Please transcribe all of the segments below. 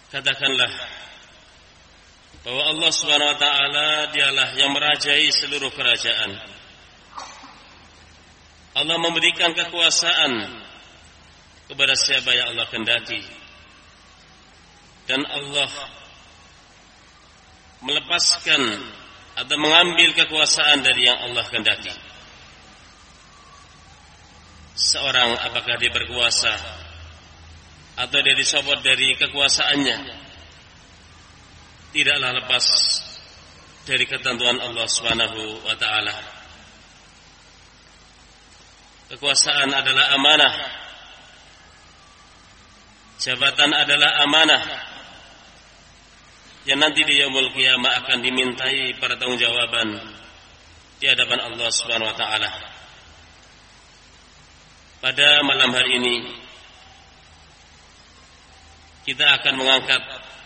Katakanlah bahwa Allah Subhanahu wa taala dialah yang merajai seluruh kerajaan. Allah memberikan kekuasaan kepada siapa yang Allah kehendaki. Dan Allah melepaskan atau mengambil kekuasaan dari yang Allah kehendaki. Seorang apakah dia berkuasa atau dia dicopot dari kekuasaannya, tidaklah lepas dari ketentuan Allah Subhanahu wa taala. Kekuasaan adalah amanah. Jabatan adalah amanah yang nanti di yaumul qiyamah akan dimintai pertanggungjawaban di hadapan Allah Subhanahu wa taala. Pada malam hari ini kita akan mengangkat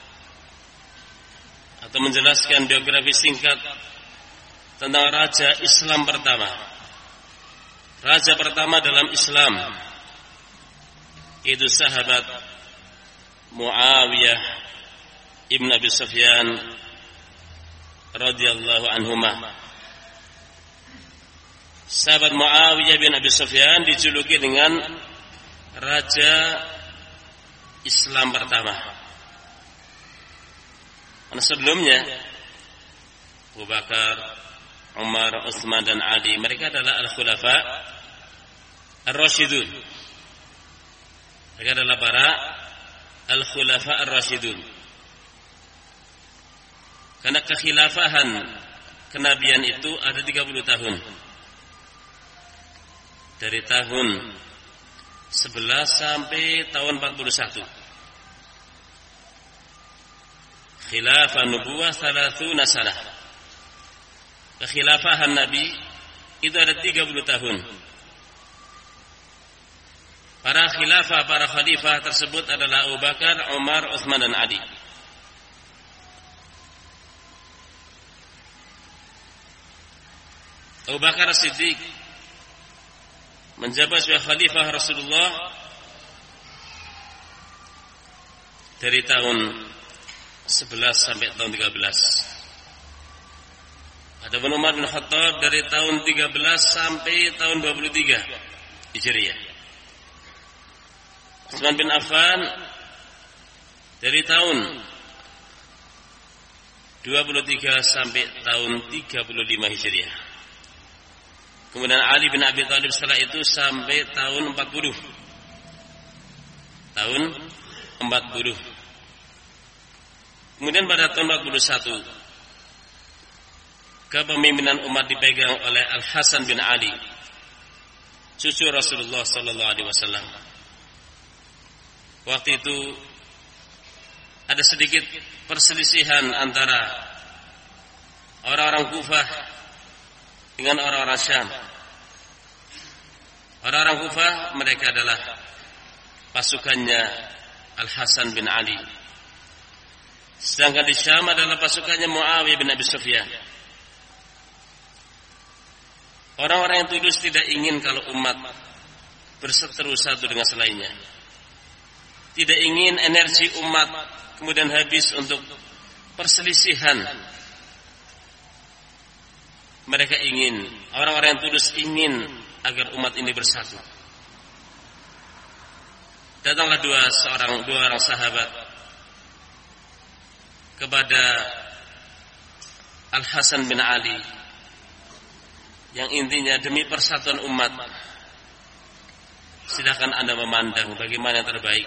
atau menjelaskan biografi singkat tentang raja Islam pertama. Raja pertama dalam Islam, yaitu sahabat Muawiyah ibn Abi Sufyan radhiyallahu anhuma. Sahabat Muawiyah bin Abi Sufyan dijuluki dengan raja Islam pertama. Karena sebelumnya Abu Bakar, Umar, Utsman dan Ali, mereka adalah al-khulafa ar-rasyidun. Mereka adalah para al-khulafa ar-rasyidun. Karena kekhilafahan kenabian itu ada 30 tahun. Dari tahun 11 sampai tahun 41. Khilafah nubuwah 30 sanah. Kekhilafahan Nabi itu ada 30 tahun. Para khilafah, para khalifah tersebut adalah Abu Bakar, Umar, Utsman dan Ali. Abu Bakar As-Siddiq menjabat sebagai khalifah Rasulullah dari tahun 11 sampai tahun 13. Adapun Umar bin Khattab dari tahun 13 sampai tahun 23 Hijriah. Utsman bin Affan dari tahun 23 sampai tahun 35 Hijriah. Kemudian Ali bin Abi Thalib setelah itu sampai tahun 40. Tahun 40. Kemudian pada tahun 41 kepemimpinan umat dipegang oleh Al-Hasan bin Ali, cucu Rasulullah sallallahu alaihi wasallam. Waktu itu ada sedikit perselisihan antara orang-orang Kufah dengan orang-orang Syam. Orang-orang Kufah mereka adalah pasukannya Al-Hasan bin Ali. Sedangkan di Syam adalah pasukannya Muawiyah bin Abi Sufyan. Orang-orang yang tulus tidak ingin kalau umat berseteru satu dengan selainnya. Tidak ingin energi umat kemudian habis untuk perselisihan. Mereka ingin, orang-orang yang tulus ingin agar umat ini bersatu. Datanglah dua orang sahabat kepada Al-Hasan bin Ali, yang intinya demi persatuan umat, silakan Anda memandang bagaimana yang terbaik.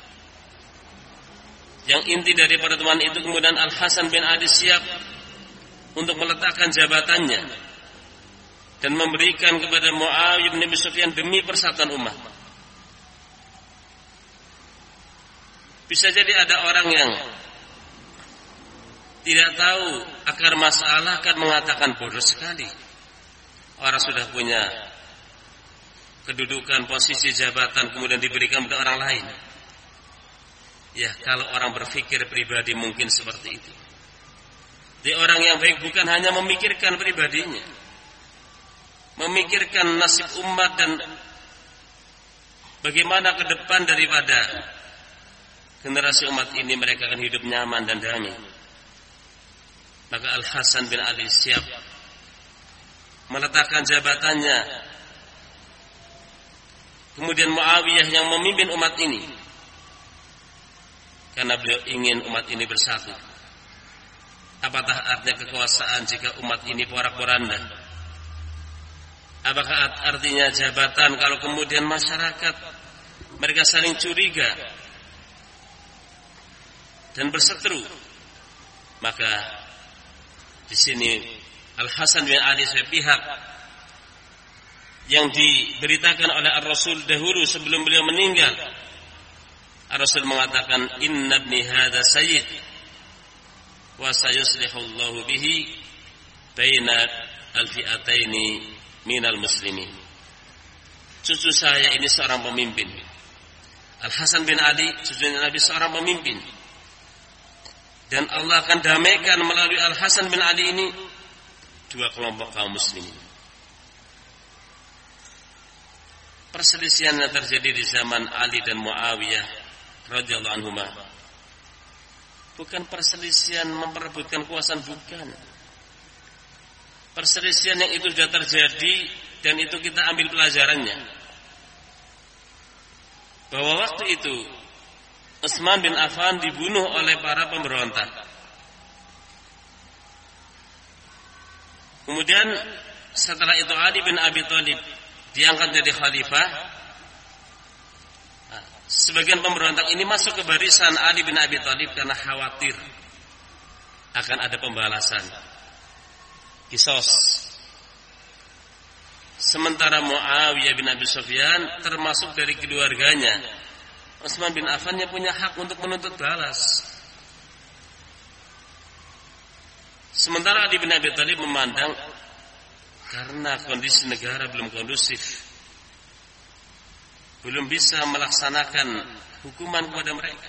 Yang inti dari pertemuan itu kemudian Al-Hasan bin Ali siap untuk meletakkan jabatannya dan memberikan kepada Muawiyah bin Abi Sufyan demi persatuan umat. Bisa jadi ada orang yang tidak tahu akar masalah akan mengatakan bodoh sekali. Orang sudah punya kedudukan, posisi, jabatan, kemudian diberikan kepada orang lain. Ya, kalau orang berpikir pribadi mungkin seperti itu. Jadi orang yang baik bukan hanya memikirkan pribadinya, memikirkan nasib umat dan bagaimana ke depan daripada generasi umat ini mereka akan hidup nyaman dan damai. Maka Al-Hasan bin Ali siap meletakkan jabatannya. Kemudian Muawiyah yang memimpin umat ini, karena beliau ingin umat ini bersatu. Apakah artinya kekuasaan jika umat ini porak-poranda? Apakah artinya jabatan kalau kemudian masyarakat mereka saling curiga dan berseteru? Maka di sini Al-Hasan bin Ali sebagai pihak yang diberitakan oleh Ar-Rasul dahulu sebelum beliau meninggal. Ar-Rasul mengatakan, "Inna ibni hadza sayyid wa sayuslihu Allahu bihi baina al-fi'ataini minal muslimin." Cucu saya ini seorang pemimpin. Al-Hasan bin Ali, cucunya Nabi, seorang pemimpin. Dan Allah akan damaikan melalui Al-Hasan bin Ali ini dua kelompok kaum muslimin. Perselisihan yang terjadi di zaman Ali dan Muawiyah radhiyallahu anhuma bukan perselisihan memperebutkan kekuasaan, bukan. Perselisihan yang itu sudah terjadi dan itu kita ambil pelajarannya. Bahwa waktu itu Utsman bin Affan dibunuh oleh para pemberontak. Kemudian setelah itu Ali bin Abi Thalib diangkat jadi khalifah. Sebagian pemberontak ini masuk ke barisan Ali bin Abi Thalib karena khawatir akan ada pembalasan, kisos. Sementara Muawiyah bin Abi Sufyan termasuk dari keluarganya Utsman bin Affan yang punya hak untuk menuntut balas. Sementara Ali bin Abi Thalib memandang karena kondisi negara belum kondusif, belum bisa melaksanakan hukuman kepada mereka.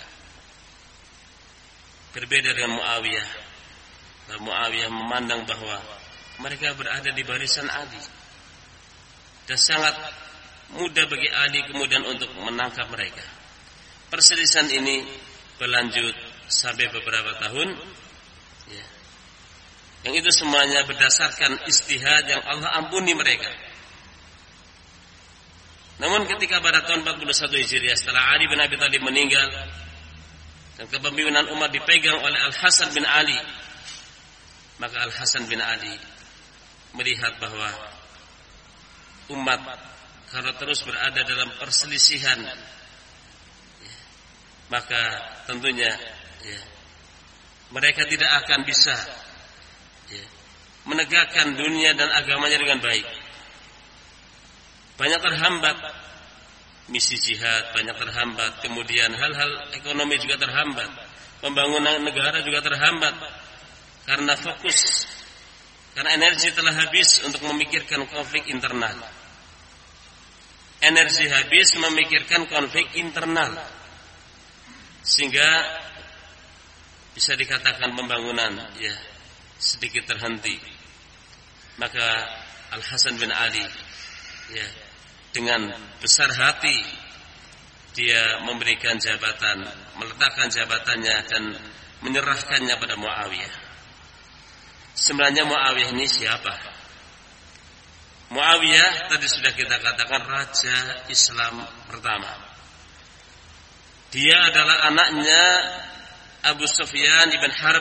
Berbeda dengan Muawiyah. Muawiyah memandang bahwa mereka berada di barisan Ali dan sangat mudah bagi Ali kemudian untuk menangkap mereka. Perselisihan ini berlanjut sampai beberapa tahun, ya. Yang itu semuanya berdasarkan istihad yang Allah ampuni mereka. Namun ketika pada tahun 41 Hijriah setelah Ali bin Abi Thalib meninggal dan kepemimpinan umat dipegang oleh Al-Hasan bin Ali, maka Al-Hasan bin Ali melihat bahwa umat kalau terus berada dalam perselisihan, maka tentunya mereka tidak akan bisa menegakkan dunia dan agamanya dengan baik. Banyak terhambat misi jihad, banyak terhambat, kemudian hal-hal ekonomi juga terhambat, pembangunan negara juga terhambat karena fokus, karena energi telah habis untuk memikirkan konflik internal. Energi habis memikirkan konflik internal, sehingga bisa dikatakan pembangunan sedikit terhenti. Maka Al-Hasan bin Ali dengan besar hati dia memberikan jabatan, meletakkan jabatannya dan menyerahkannya pada Muawiyah. Sebenarnya Muawiyah ini siapa? Muawiyah tadi sudah kita katakan raja Islam pertama. Dia adalah anaknya Abu Sufyan ibn Harb,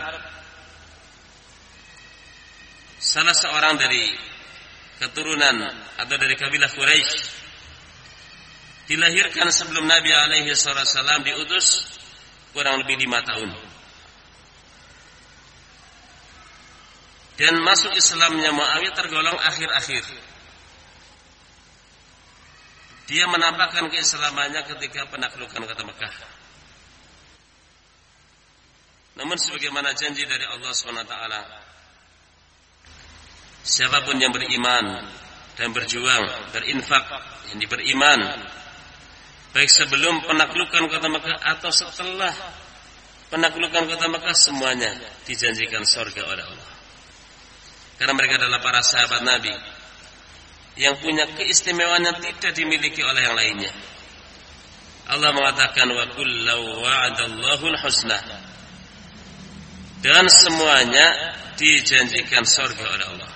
salah seorang dari keturunan atau dari kabilah Quraisy. Dilahirkan sebelum Nabi alaihi wasallam diutus kurang lebih 5 tahun. Dan masuk Islamnya Muawiyah tergolong akhir-akhir. Dia menampakkan keislamannya ketika penaklukan kota Mekah. Namun sebagaimana janji dari Allah SWT, siapapun yang beriman dan berjuang, berinfak, yang beriman, baik sebelum penaklukan kota Mekah atau setelah penaklukan kota Mekah, semuanya dijanjikan surga oleh Allah. Karena mereka adalah para sahabat Nabi yang punya keistimewaan yang tidak dimiliki oleh yang lainnya. Allah mengatakan wa kullu wa'adallahu al-husna. Dan semuanya dijanjikan surga oleh Allah.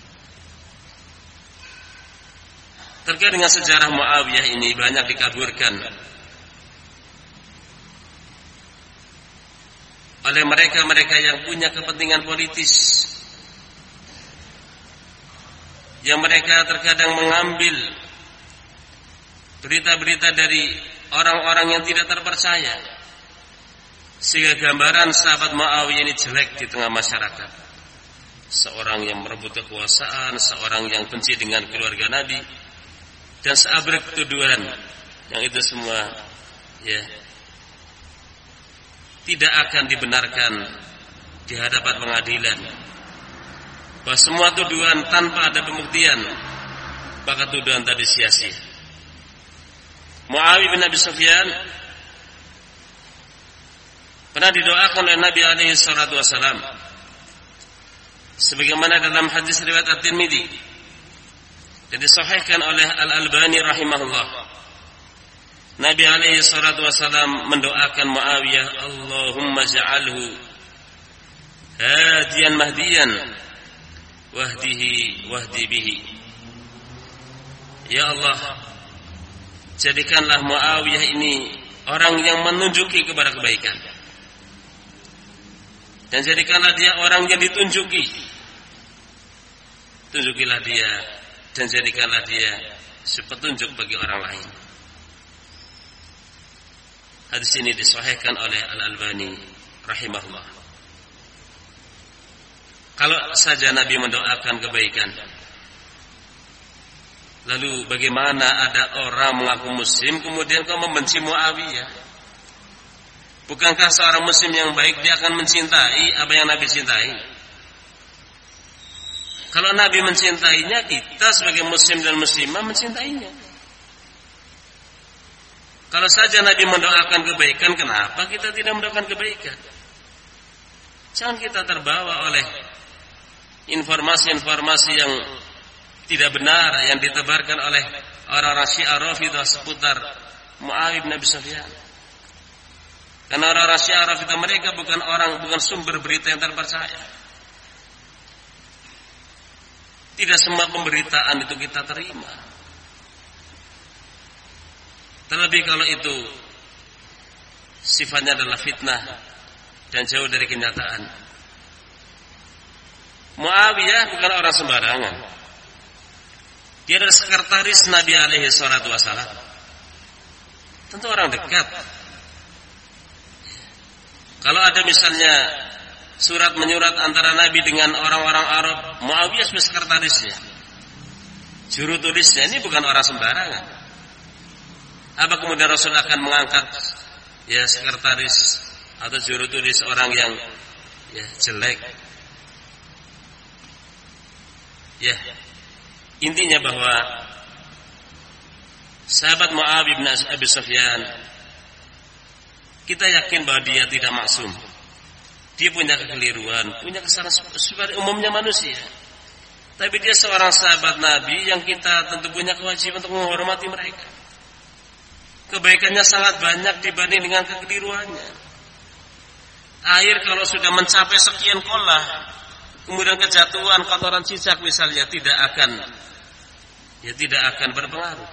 Terkait dengan sejarah Muawiyah ini banyak dikaburkan oleh mereka-mereka yang punya kepentingan politis, yang mereka terkadang mengambil berita-berita dari orang-orang yang tidak terpercaya, sehingga gambaran sahabat Muawiyah ini jelek di tengah masyarakat. Seorang yang merebut kekuasaan, seorang yang benci dengan keluarga Nabi, dan seabrek tuduhan yang itu semua tidak akan dibenarkan di hadapan pengadilan. Bahwa semua tuduhan tanpa ada pembuktian, maka tuduhan tadi sia-sia. Muawiyah bin Abi Sufyan pernah didoakan oleh Nabi alaihi salatu wasalam, sebagaimana dalam hadis riwayat At-Tirmidzi dan disahihkan oleh Al-Albani rahimahullah. Nabi alaihi salatu wasalam mendoakan Muawiyah, Allahumma ja'alhu hadiyan mahdiyan wahdi bihi. Ya Allah, jadikanlah Muawiyah ini orang yang menunjuki kepada kebaikan, dan jadikanlah dia orang yang ditunjuki. Tunjukilah dia dan jadikanlah dia petunjuk bagi orang lain. Hadis ini disahihkan oleh Al-Albani rahimahullah. Kalau saja Nabi mendoakan kebaikan, lalu bagaimana ada orang mengaku muslim kemudian kau membenci Muawiyah? Bukankah seorang muslim yang baik dia akan mencintai apa yang Nabi cintai? Kalau Nabi mencintainya, kita sebagai muslim dan muslimah mencintainya. Kalau saja Nabi mendoakan kebaikan, kenapa kita tidak mendoakan kebaikan? Jangan kita terbawa oleh informasi-informasi yang tidak benar yang ditebarkan oleh orang-orang Syiah Rafidhah seputar Muawiyah bin Abi Sufyan. Karena orang-orang Syiah Rafidhah mereka bukan sumber berita yang terpercaya. Tidak semua pemberitaan itu kita terima. Terlebih kalau itu sifatnya adalah fitnah dan jauh dari kenyataan. Muawiyah bukan orang sembarangan. Dia adalah sekretaris Nabi alaihi salatu wasallam. Tentu orang dekat. Kalau ada misalnya surat menyurat antara Nabi dengan orang-orang Arab, Muawiyah sebagai sekretarisnya, juru tulisnya, ini bukan orang sembarangan. Apa kemudian Rasul akan mengangkat sekretaris atau juru tulis orang yang jelek? Intinya bahwa sahabat Muawiyah bin Abi Sufyan, kita yakin bahwa dia tidak maksum. Dia punya kekeliruan, punya kesalahan seperti umumnya manusia. Tapi dia seorang sahabat Nabi yang kita tentu punya kewajiban untuk menghormati mereka. Kebaikannya sangat banyak dibanding dengan kekeliruannya. Air kalau sudah mencapai sekian kolah, kemudian kejatuhan kotoran cicak misalnya tidak akan berpengaruh.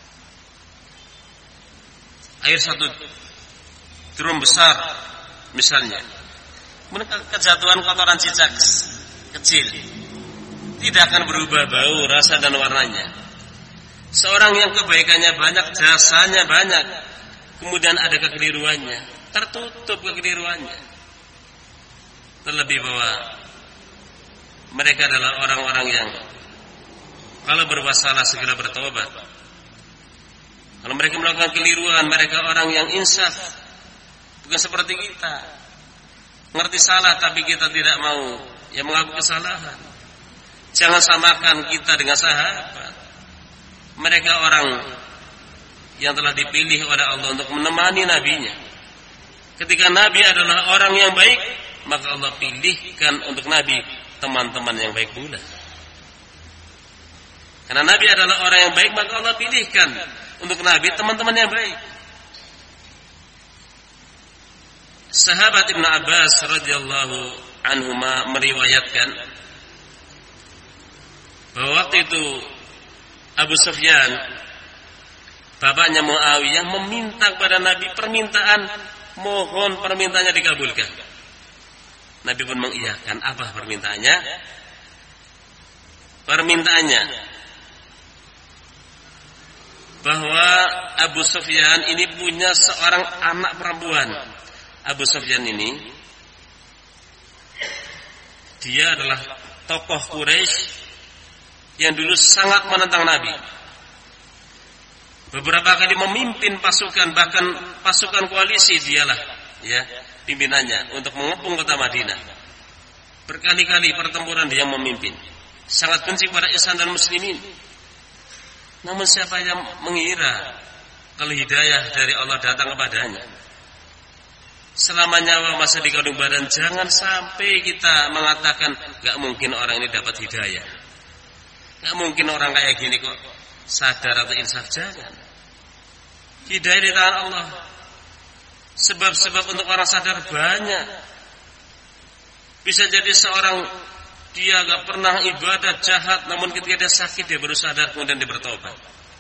Air satu drum besar misalnya, kejatuhan kotoran cicak kecil tidak akan berubah bau, rasa dan warnanya. Seorang yang kebaikannya banyak, jasanya banyak, kemudian ada kekeliruannya, tertutup kekeliruannya. Terlebih bahwa mereka adalah orang-orang yang kalau berbuat salah segera bertobat. Kalau mereka melakukan keliruan, mereka orang yang insaf, bukan seperti kita. Ngerti salah tapi kita tidak mau mengaku kesalahan. Jangan samakan kita dengan sahabat. Mereka orang yang telah dipilih oleh Allah untuk menemani nabinya. Ketika Nabi adalah orang yang baik, maka Allah pilihkan untuk Nabi teman-teman yang baik pula. Karena Nabi adalah orang yang baik, maka Allah pilihkan untuk Nabi teman-teman yang baik. Sahabat Ibnu Abbas radhiyallahu anhuma meriwayatkan bahwa waktu itu Abu Sufyan, bapaknya Muawiyah, meminta kepada Nabi permintaan, mohon permintaannya dikabulkan. Nabi pun mengiyakan. Apa permintaannya? Permintaannya bahwa Abu Sufyan ini punya seorang anak perempuan. Abu Sufyan ini dia adalah tokoh Quraisy yang dulu sangat menentang Nabi. Beberapa kali memimpin pasukan, bahkan pasukan koalisi dialah ya pimpinannya untuk mengepung kota Madinah. Berkali-kali pertempuran dia memimpin. Sangat benci kepada Islam dan muslimin. Namun siapa yang mengira kalau hidayah dari Allah datang kepadanya? Selama nyawa masa di kandung badan, jangan sampai kita mengatakan gak mungkin orang ini dapat hidayah, gak mungkin orang kayak gini kok sadar atau insaf. Jangan. Hidayah di tangan Allah. Sebab-sebab untuk orang sadar banyak. Bisa jadi seorang dia gak pernah ibadah jahat, namun ketika dia sakit dia baru sadar, kemudian dia bertobat.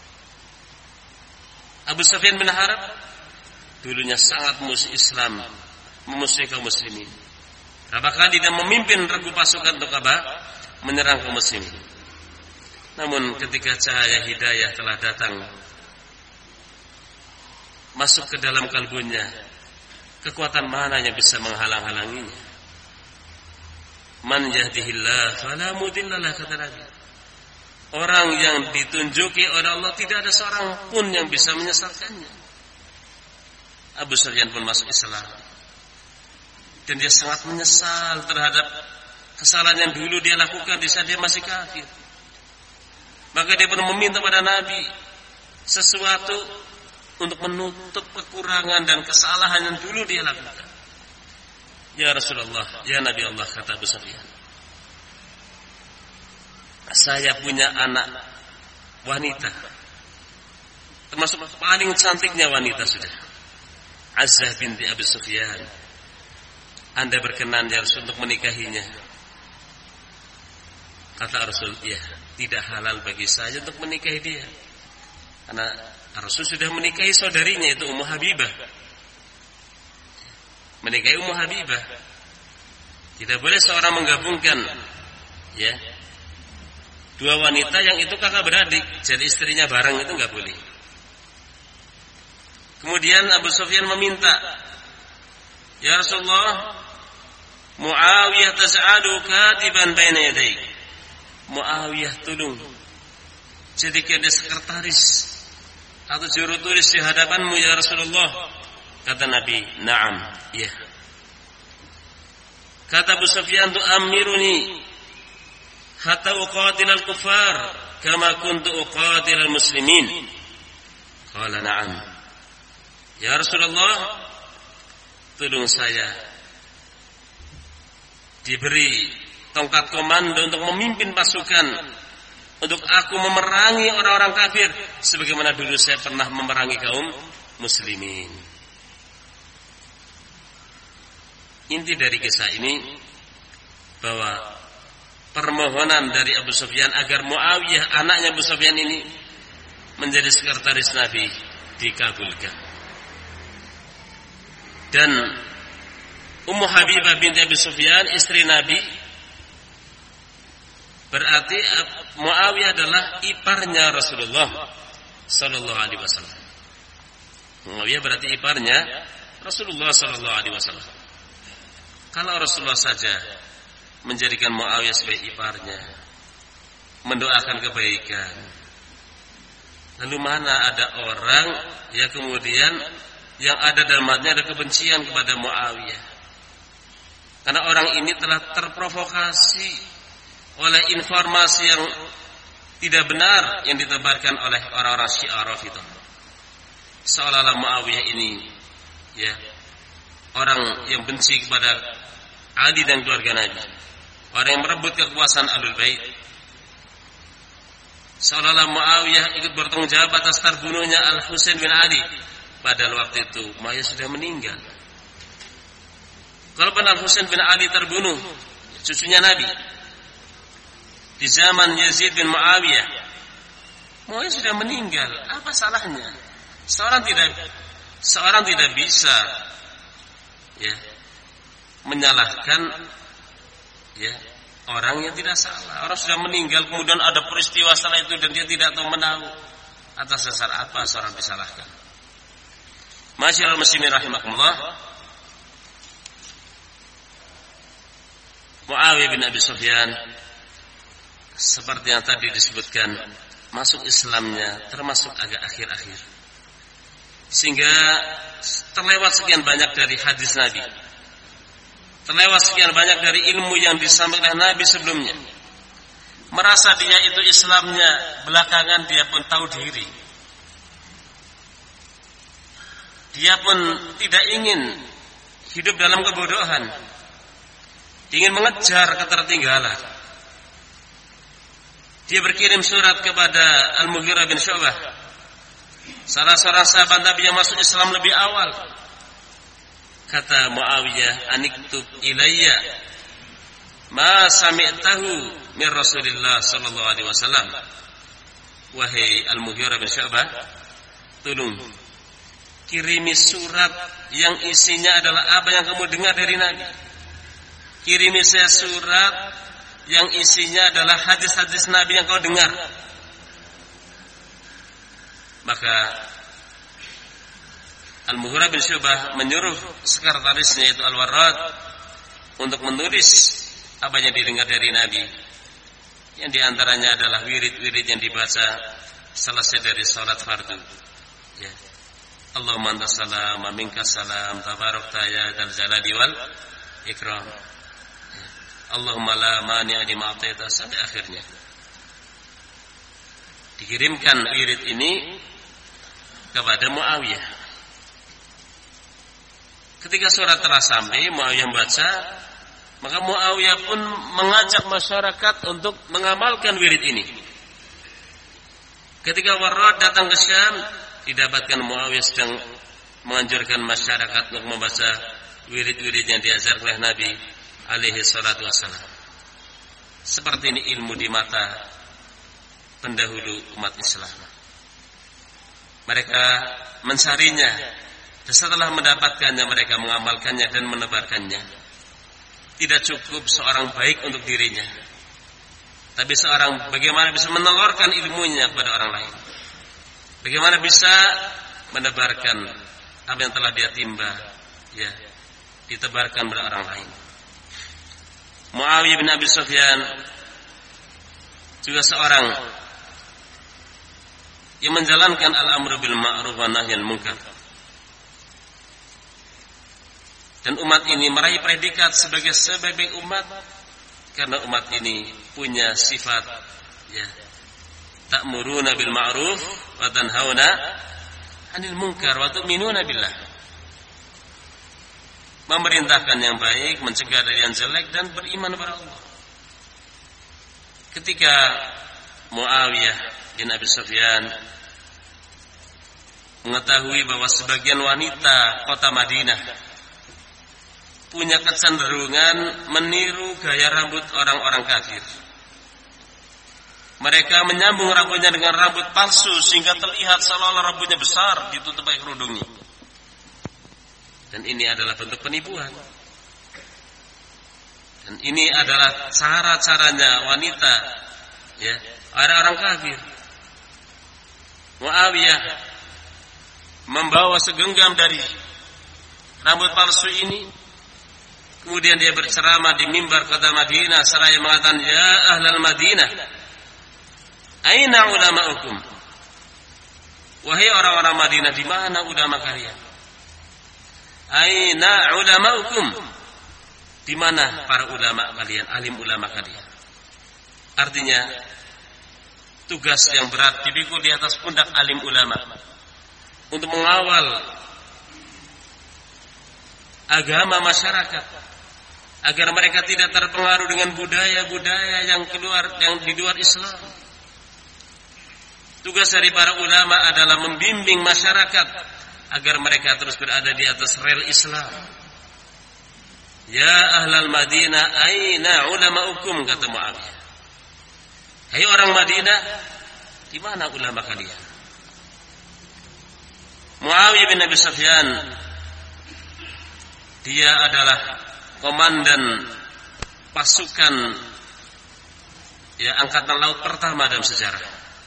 Abu Sufyan bin Harb dulunya sangat musuh Islam, memusuhi kaum muslimin. Berapa kali dia memimpin regu pasukan untuk apa? Menyerang kaum muslimin. Namun ketika cahaya hidayah telah datang masuk ke dalam kalbunya, kekuatan mana yang bisa menghalang-halanginya? Man yahdihillah fala mudhillalah, kata Nabi. Orang yang ditunjuki oleh Allah tidak ada seorang pun yang bisa menyesatkannya. Abu Sufyan pun masuk Islam. Dan dia sangat menyesal terhadap kesalahan yang dulu dia lakukan di saat dia masih kafir. Maka dia pun meminta pada Nabi sesuatu untuk menutup kekurangan dan kesalahan yang dulu dia lakukan. Ya Rasulullah, ya Nabi Allah, kata Abu Sufyan, saya punya anak wanita, termasuk paling cantiknya wanita sudah, Azzah binti Abu Sufyan. Anda berkenan ya Rasul untuk menikahinya? Kata Rasul, ya, tidak halal bagi saya untuk menikahi dia, karena Rasul sudah menikahi saudarinya, itu Ummu Habibah. Menikahi Ummu Habibah. Tidak boleh seorang menggabungkan ya dua wanita yang itu kakak beradik, jadi istrinya bareng, itu enggak boleh. Kemudian Abu Sufyan meminta, ya Rasulullah, Muawiyah tas'adu katiban baina yadayk. Muawiyah tolong jadikan dia sekretaris atau juru tulis di hadapanmu ya Rasulullah. Kata Nabi, na'am, ya. Kata Abu Sufyan, tu'amiruni hatta uqatilal kuffar kama kuntu uqatilal muslimin. Qala na'am. Ya Rasulullah, tolong saya diberi tongkat komando untuk memimpin pasukan, untuk aku memerangi orang-orang kafir sebagaimana dulu saya pernah memerangi kaum muslimin. Inti dari kisah ini bahwa permohonan dari Abu Sufyan agar Muawiyah, anaknya Abu Sufyan ini, menjadi sekretaris Nabi dikabulkan. Dan Ummu Habibah binti Abu Sufyan, istri Nabi, berarti Muawiyah adalah iparnya Rasulullah sallallahu alaihi wasallam. Muawiyah berarti iparnya Rasulullah sallallahu alaihi wasallam. Kalau Rasulullah saja menjadikan Muawiyah sebagai iparnya, mendoakan kebaikan, lalu mana ada orang ya kemudian yang ada dalam hatinya ada kebencian kepada Muawiyah? Karena orang ini telah terprovokasi oleh informasi yang tidak benar yang ditebarkan oleh orang-orang Syiah Rafidhah. Seolah-olah Muawiyah ini ya orang yang benci kepada Ali dan keluarga Nabi, orang yang merebut kekuasaan Ahlul Bait. Seolah-olah Muawiyah ikut bertanggung jawab atas terbunuhnya Al-Husain bin Ali, padahal waktu itu Muawiyah sudah meninggal. Walaupun Al-Husain bin Ali terbunuh, cucunya Nabi, di zaman Yazid bin Muawiyah, Muawiyah sudah meninggal. Apa salahnya? Seorang tidak bisa ya menyalahkan ya orang yang tidak salah. Orang sudah meninggal, kemudian ada peristiwa setelah itu dan dia tidak tahu menahu. Atas dasar apa seorang disalahkan? Masyiral muslimin rahimakumullah. Muawiyah bin Abi Sufyan seperti yang tadi disebutkan, masuk Islamnya termasuk agak akhir-akhir, sehingga terlewat sekian banyak dari hadis Nabi, terlewat sekian banyak dari ilmu yang disampaikan Nabi sebelumnya. Merasa dia itu Islamnya belakangan, dia pun tahu diri. Dia pun tidak ingin hidup dalam kebodohan, ingin mengejar ketertinggalan. Dia berkirim surat kepada Al-Mughirah bin Syu'bah, salah seorang sahabat Nabi yang masuk Islam lebih awal. Kata Muawiyah, "Aniktub ilayya ma sami'tahu min Rasulillah sallallahu alaihi wasallam." Wahai Al-Mughirah bin Syu'bah, tolong kirimi surat yang isinya adalah apa yang kamu dengar dari Nabi. Kirimi saya surat yang isinya adalah hadis-hadis Nabi yang kau dengar. Maka Al-Mughirah bin Syu'bah menyuruh sekretarisnya yaitu Al-Warrad untuk menulis apa yang didengar dari Nabi, yang diantaranya adalah wirid-wirid yang dibaca selesai dari salat fardu. Ya. Allahumma anta salam wa minka salam tabarakta ya dzal jalali wal ikram. Ya. Allahumma la mani'a lima a'taita sampai akhirnya. Dikirimkan wirid ini kepada Muawiyah. Ketika surat telah sampai, Muawiyah membaca, maka Muawiyah pun mengajak masyarakat untuk mengamalkan wirid ini. Ketika Warrad datang ke Syam, didapatkan Muawiyah sedang menganjurkan masyarakat untuk membaca wirid-wirid yang diajarkan oleh Nabi alaihi salatu wassalam. Seperti ini ilmu di mata pendahulu umat Islam. Mereka mencarinya, dan setelah mendapatkannya mereka mengamalkannya dan menebarkannya. Tidak cukup seorang baik untuk dirinya, tapi seorang bagaimana bisa menelurkan ilmunya kepada orang lain, bagaimana bisa menebarkan apa yang telah dia timba, ya, ditebarkan kepada orang lain. Muawiyah bin Abi Sufyan juga seorang yang menjalankan al-amru bil ma'ruf wa nahyil munkar. Dan umat ini meraih predikat sebagai sebaik-baik umat karena umat ini punya sifat ya, ta'muruna bil ma'ruf wa tanhauna 'anil munkar wa tu'minuna billah. Memerintahkan yang baik, mencegah dari yang jelek, dan beriman kepada Allah. Ketika Muawiyah bin Abi Sufyan mengetahui bahwa sebagian wanita kota Madinah punya kecenderungan meniru gaya rambut orang-orang kafir, mereka menyambung rambutnya dengan rambut palsu sehingga terlihat seolah-olah rambutnya besar ditutup pakai kerudungnya. Dan ini adalah bentuk penipuan. Dan ini adalah cara-caranya wanita, ya, orang-orang kafir. Muawiyah membawa segenggam dari rambut palsu ini, kemudian dia berceramah di mimbar kota Madinah seraya mengatakan, "Ya ahlal Madinah, aina ulama'ukum?" Wahai orang-orang Madinah, di mana ulama kalian? Aina ulama'ukum? Di mana para ulama kalian, alim ulama kalian? Artinya tugas yang berat dipikul di atas pundak alim ulama untuk mengawal agama masyarakat agar mereka tidak terpengaruh dengan budaya-budaya yang di luar Islam. Tugas dari para ulama adalah membimbing masyarakat agar mereka terus berada di atas rel Islam. Ya ahlal Madinah, aina ulama'ukum, kata Muawiyah. Hai orang Madinah, di mana ulama kalian? Muawiyah bin Abi Sufyan, dia adalah komandan pasukan angkatan laut pertama dalam sejarah.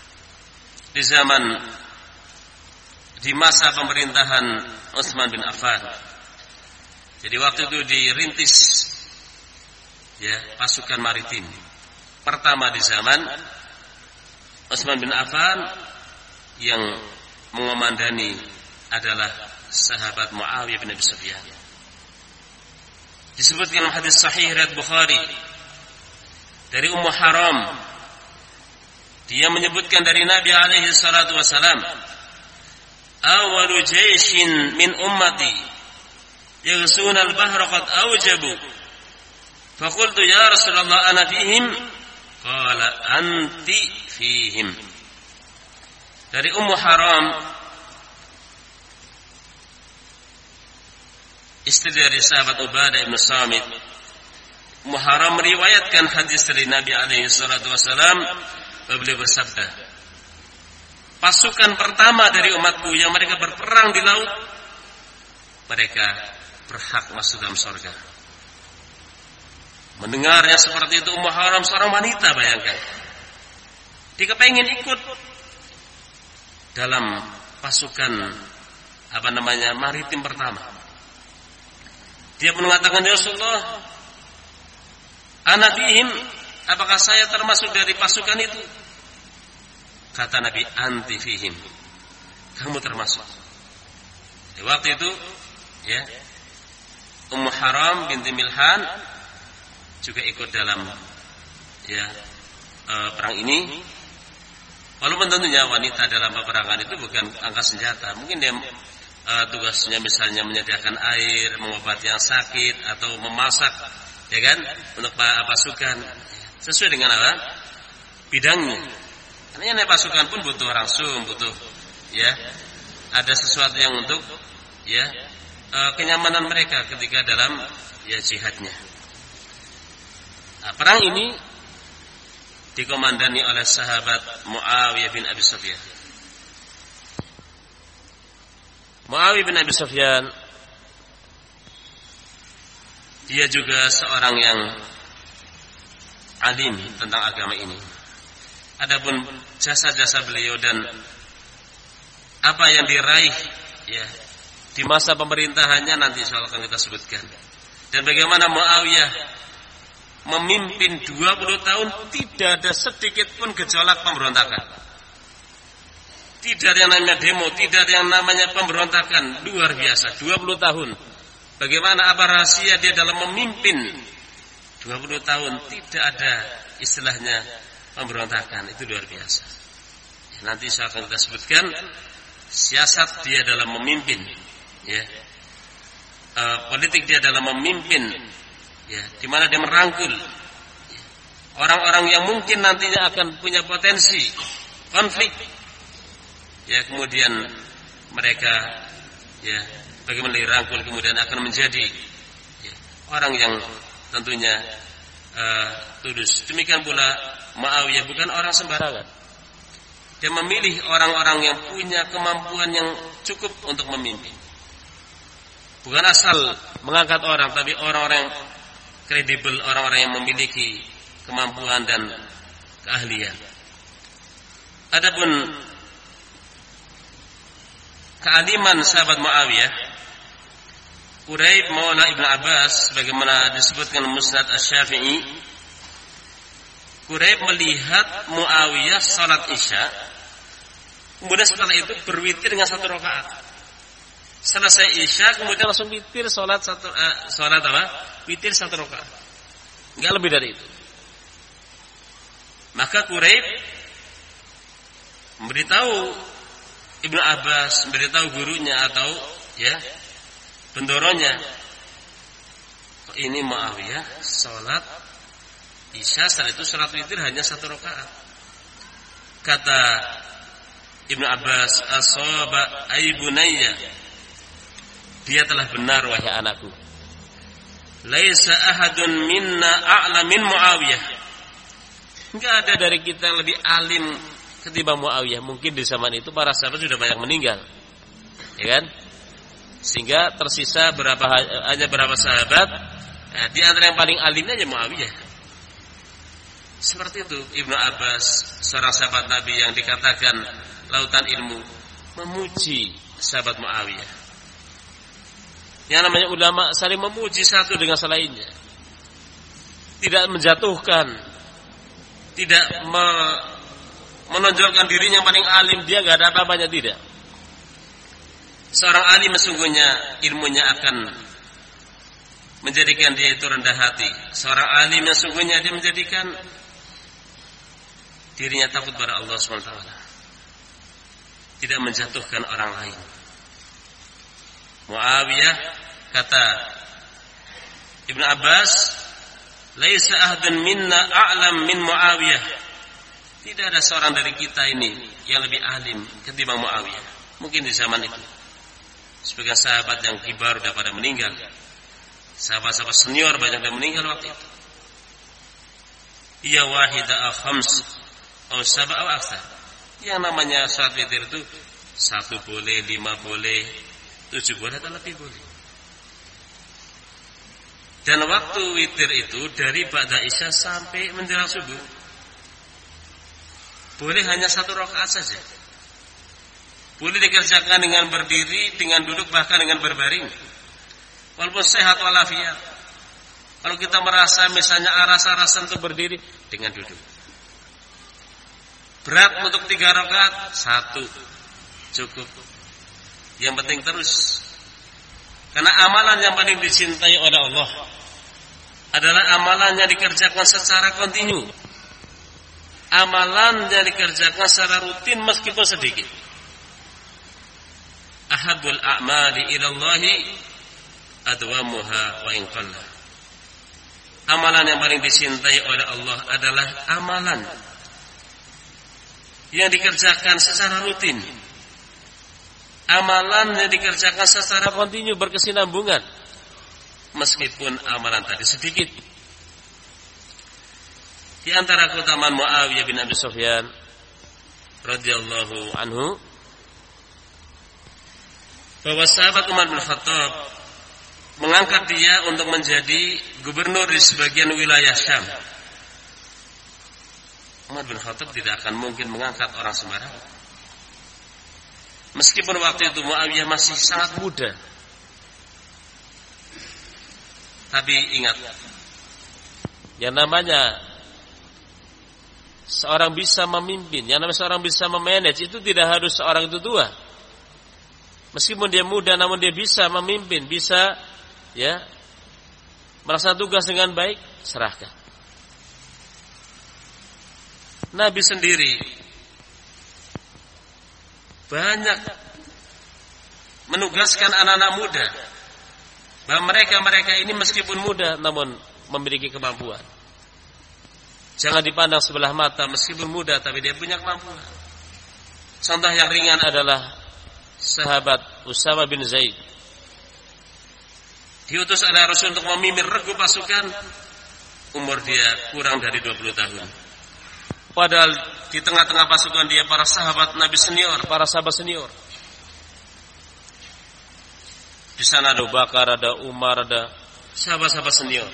Di masa pemerintahan Utsman bin Affan. Jadi waktu itu dirintis pasukan maritim pertama di zaman Utsman bin Affan, yang mengomandani adalah sahabat Muawiyah bin Abi Sufyan. Disebutkan dalam hadis sahih riwayat Bukhari dari Ummu Haram, dia menyebutkan dari Nabi alaihi salatu wasalam, awalu jaishin min ummati yaghsuna al-bahra qad awjabu, faqultu ya Rasulullah ana fihim, qala anti fihim. Dari Ummu Haram, istri dari sahabat Ubadah bin Samit, Ummu Haram meriwayatkan hadis dari Nabi alaihi salatu wasalam, beliau bersabda, pasukan pertama dari umatku yang mereka berperang di laut, mereka berhak masuk dalam surga. Mendengarnya seperti itu, Ummu Haram seorang wanita, bayangkan, dia kepengen ikut dalam pasukan maritim pertama. Dia pun mengatakan, ya Rasulullah, ana fihim, apakah saya termasuk dari pasukan itu? Kata Nabi, anti fihim, kamu termasuk. Di waktu itu Ummu Haram binti Milhan juga ikut dalam perang ini. Walaupun tentunya wanita dalam peperangan itu bukan angkat senjata. Mungkin dia tugasnya misalnya menyediakan air, mengobati yang sakit, atau memasak, untuk pasukan, sesuai dengan bidangnya. Karena naik pasukan pun butuh rangsum, butuh ada sesuatu yang untuk kenyamanan mereka ketika dalam jihadnya. Nah, perang ini dikomandani oleh sahabat Muawiyah bin Abi Sufyan. Muawiyah bin Abi Sufyan, dia juga seorang yang alim tentang agama ini. Adapun jasa-jasa beliau dan apa yang diraih di masa pemerintahannya nanti insya Allah akan kita sebutkan. Dan bagaimana Muawiyah memimpin 20 tahun tidak ada sedikit pun gejolak pemberontakan. Tidak ada yang namanya demo, tidak ada yang namanya pemberontakan. Luar biasa, 20 tahun. Bagaimana apa rahasia dia dalam memimpin 20 tahun tidak ada istilahnya pemberontakan, itu luar biasa. Nanti saya akan kita sebutkan siasat dia dalam memimpin, politik dia dalam memimpin, di mana dia merangkul orang-orang yang mungkin nantinya akan punya potensi konflik, kemudian mereka bagaimana dirangkul kemudian akan menjadi orang yang tentunya tulus. Demikian pula Muawiyah bukan orang sembarangan. Dia memilih orang-orang yang punya kemampuan yang cukup untuk memimpin. Bukan asal mengangkat orang, tapi orang-orang yang kredibel, orang-orang yang memiliki kemampuan dan keahlian. Adapun kealiman sahabat Muawiyah, Quraib Maula Ibn Abbas, bagaimana disebutkan Musnad Asy-Syafi'i, Quraib melihat Muawiyah salat Isya, kemudian setelah itu berwitir dengan 1 rakaat. Selesai Isya kemudian langsung witir witir 1 rakaat. Enggak lebih dari itu. Maka Quraib memberitahu Ibnu Abbas, memberitahu gurunya atau bendoronya, ini Muawiyah salat Isya, setelah itu salat witir hanya 1 rakaat. Kata Ibnu Abbas, asaba ay bunayya, dia telah benar wahai anakku. laisa ahadun minna a'lam min Muawiyah. Enggak ada dari kita yang lebih alim ketimbang Muawiyah. Mungkin di zaman itu para sahabat sudah banyak meninggal, ya kan? Sehingga tersisa hanya berapa sahabat. Nah, di antara yang paling alimnya aja Muawiyah. Seperti itu Ibnu Abbas, seorang sahabat Nabi yang dikatakan lautan ilmu, memuji sahabat Muawiyah. Yang namanya ulama saling memuji satu dengan selainnya, tidak menjatuhkan, tidak menonjolkan dirinya yang paling alim, dia nggak ada apa-apanya, tidak. Seorang alim sesungguhnya ilmunya akan menjadikan dia itu rendah hati. Seorang alim yang sesungguhnya dia menjadikan dirinya takut pada Allah SWT, tidak menjatuhkan orang lain. Muawiyah, kata Ibnu Abbas, laisa ahadun minna a'lam min Muawiyah. Tidak ada seorang dari kita ini yang lebih alim ketimbang Muawiyah. Mungkin di zaman itu sebagai sahabat yang kibar sudah pada meninggal, sahabat-sahabat senior banyak yang meninggal waktu itu. Ia wahida khams atau sab'a atau aksar. Yang namanya salat witir itu 1 boleh, 5 boleh, 7 boleh atau lebih boleh. Dan waktu witir itu dari ba'da isya sampai menjelang subuh. Boleh hanya 1 rakaat saja. Boleh dikerjakan dengan berdiri, dengan duduk, bahkan dengan berbaring. Walaupun sehat walafiat. Kalau kita merasa misalnya rasa-rasa untuk berdiri, dengan duduk. Berat untuk 3 rakaat, 1 cukup. Yang penting terus. Karena amalan yang paling dicintai oleh Allah adalah amalan yang dikerjakan secara kontinu. Amalan yang dikerjakan secara rutin meskipun sedikit. Ahabul a'mali ilallahi adwamuha wa in qalla. Amalan yang paling dicintai oleh Allah adalah amalan yang dikerjakan secara rutin. Amalan yang dikerjakan secara kontinu, berkesinambungan, meskipun amalan tadi sedikit. Di antara keutamaan Muawiyah bin Abi Sufyan radhiyallahu anhu, bahwa sahabat Umar bin Khattab mengangkat dia untuk menjadi gubernur di sebagian wilayah Syam. Umar bin Khattab tidak akan mungkin mengangkat orang sembarangan. Meskipun waktu itu Muawiyah masih sangat muda. Tapi ingat, yang namanya seorang bisa memimpin, yang namanya seorang bisa memanage, itu tidak harus seorang itu tua. Meskipun dia muda, namun dia bisa memimpin, bisa melaksanakan tugas dengan baik, serahkan. Nabi sendiri banyak menugaskan anak-anak muda, bahwa mereka ini meskipun muda namun memiliki kemampuan. Jangan dipandang sebelah mata, meskipun muda tapi dia punya kemampuan. Contoh yang ringan adalah sahabat Usama bin Zaid. Diutus oleh Rasul untuk memimpin regu pasukan, umur dia kurang dari 20 tahun. Padahal di tengah-tengah pasukan dia para sahabat Nabi senior, para sahabat senior. Di sana ada Abu Bakar, ada Umar, ada sahabat-sahabat senior.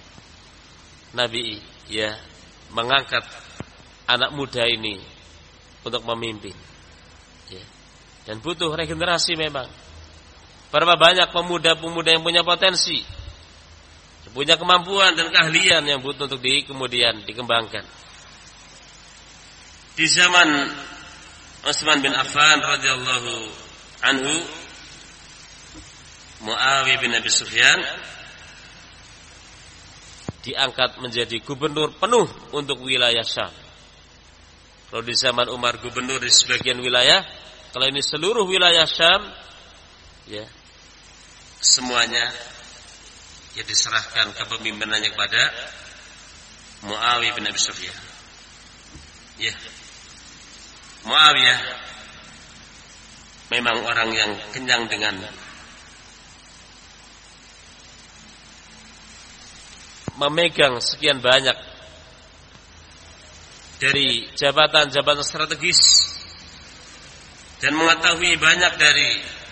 Nabi mengangkat anak muda ini untuk memimpin. Dan butuh regenerasi memang. Berapa banyak pemuda-pemuda yang punya potensi, punya kemampuan dan keahlian yang butuh untuk kemudian dikembangkan. Di zaman Utsman bin Affan radhiyallahu anhu, Muawiyah bin Abi Sufyan diangkat menjadi gubernur penuh untuk wilayah Syam. Kalau di zaman Umar gubernur di sebagian wilayah, kalau ini seluruh wilayah Syam, semuanya diserahkan kepemimpinannya kepada Muawiyah bin Abi Sufyan. Muawiyah memang orang yang kenyang dengan memegang sekian banyak dari jabatan-jabatan strategis dan mengetahui banyak dari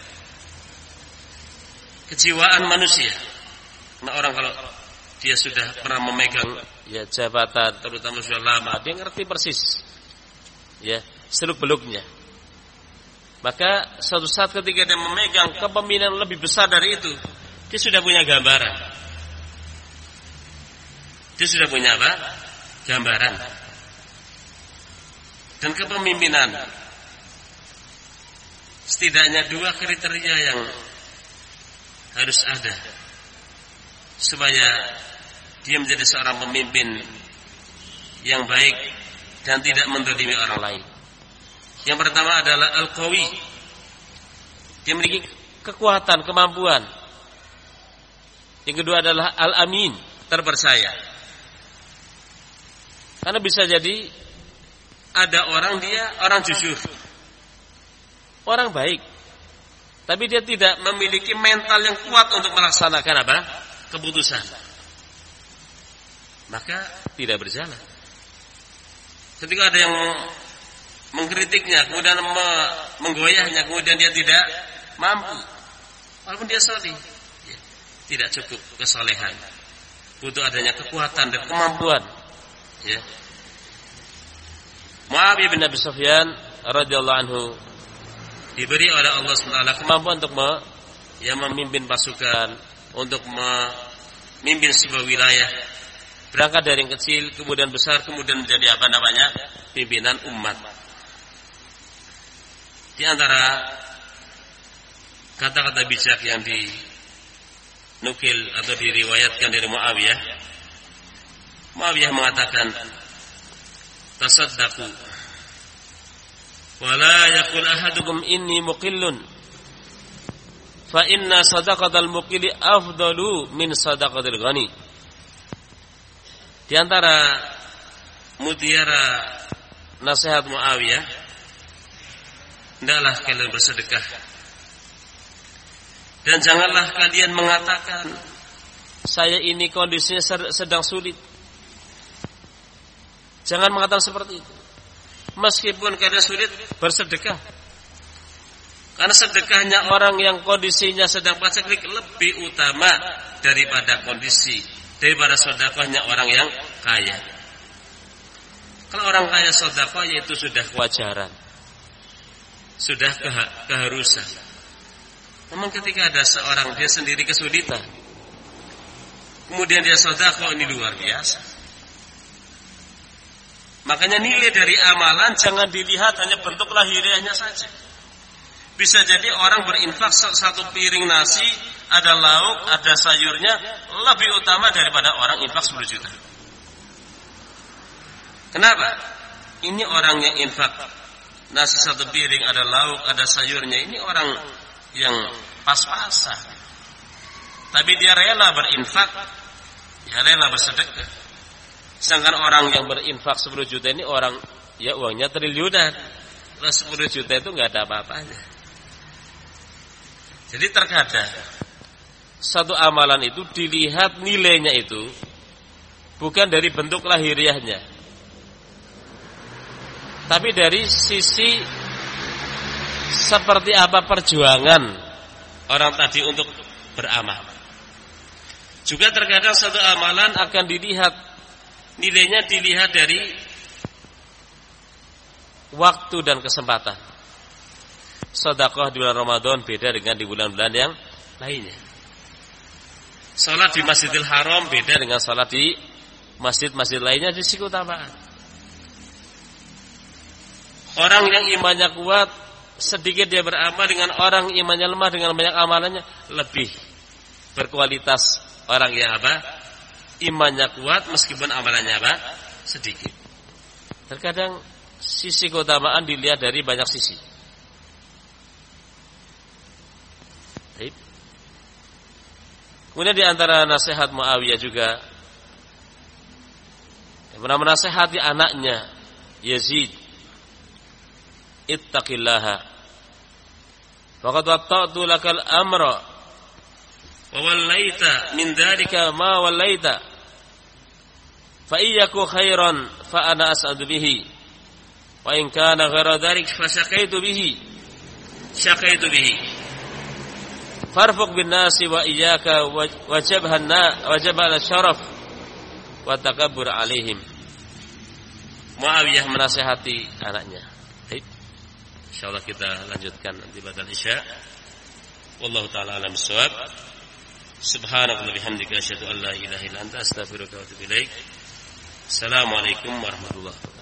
kejiwaan manusia. Nah, orang kalau dia sudah pernah memegang ya jabatan, terutama sudah lama, dia ngerti persis ya seluk-beluknya. Maka suatu saat ketika dia memegang kepemimpinan lebih besar dari itu, dia sudah punya gambaran. Dia sudah punya apa? Gambaran. Dan kepemimpinan setidaknya 2 kriteria yang harus ada supaya dia menjadi seorang pemimpin yang baik dan tidak mendolimi orang lain. Yang pertama adalah al-qawi. Dia memiliki kekuatan, kemampuan. Yang kedua adalah al-amin, terpercaya. Karena bisa jadi ada orang jujur, orang baik, tapi dia tidak memiliki mental yang kuat untuk melaksanakan apa? Keputusan. Maka tidak berjalan. Ketika ada yang mengkritiknya, kemudian menggoyahnya, kemudian dia tidak mampu, walaupun dia saleh, ya, tidak cukup kesolehan. Butuh adanya kekuatan dan kemampuan. Ya. Muawiyah bin Abi Sufyan radhiyallahu anhu diberi oleh Allah SWT kemampuan untuk memimpin pasukan, untuk memimpin sebuah wilayah. Berangkat dari yang kecil, kemudian besar, kemudian menjadi pimpinan umat. Di antara kata-kata bijak yang dinukil atau diriwayatkan dari Muawiyah mengatakan, tasaddaqu wa la yaqul ahadukum inni muqillun fa inna sadaqatal muqilli afdalu min sadaqatil ghani. Di antara mutiara nasihat Muawiyah, hendaklah kalian bersedekah dan janganlah kalian mengatakan saya ini kondisinya sedang sulit. Jangan mengatakan seperti itu. Meskipun keadaan sulit, bersedekah. Karena sedekahnya orang yang kondisinya sedang paceklik lebih utama daripada sedekahnya orang yang kaya. Kalau orang kaya sedekah, yaitu sudah kewajaran, sudah keharusan. Namun ketika ada seorang dia sendiri kesulitan, kemudian dia sedekah, ini luar biasa. Makanya nilai dari amalan jangan dilihat hanya bentuk lahiriahnya saja. Bisa jadi orang berinfak 1 piring nasi, ada lauk, ada sayurnya, lebih utama daripada orang infak 10 juta. Kenapa? Ini orang yang infak nasi 1 piring, ada lauk, ada sayurnya, ini orang yang pas-pasan. Tapi dia rela berinfak, ya rela bersedekah. Sedangkan orang yang berinfak 10 juta ini orang ya uangnya triliunan. Terus 10 juta itu enggak ada apa-apanya. Jadi terkadang satu amalan itu dilihat nilainya itu bukan dari bentuk lahiriahnya, tapi dari sisi seperti apa perjuangan orang tadi untuk beramal. Juga terkadang satu amalan akan dilihat nilainya dilihat dari waktu dan kesempatan. Sedekah di bulan Ramadan beda dengan di bulan-bulan yang lainnya. Salat di Masjidil Haram beda dengan salat di masjid-masjid lainnya, di sisi keutamaan. Orang yang imannya kuat sedikit dia beramal dengan orang imannya lemah dengan banyak amalannya lebih berkualitas orang yang imannya kuat meskipun amalannya sedikit. Terkadang sisi keutamaan dilihat dari banyak sisi. Baik. Kemudian di antara nasihat Muawiyah juga yang pernah menasihati anaknya Yazid, ittaqillaha faqad watta'tu lakal amra wa wallaita min dzalika ma wallaita fa iyyaku khairan fa ana as'adu bihi wa in kana ghaira dzalik fa syaqaitu bihi farfuq bin nasi wa iyyaka wajabal syaraf wa takabbur alaihim. Muawiyah menasihati anaknya. Baik. Insyaallah kita lanjutkan nanti ba'da isya. Wallahu taala alam bissawab. Subhanakallahumma bihamdika asyhadu an la ilaha illa anta astaghfiruka wa atubu ilaik. Assalamualaikum warahmatullahi wabarakatuh.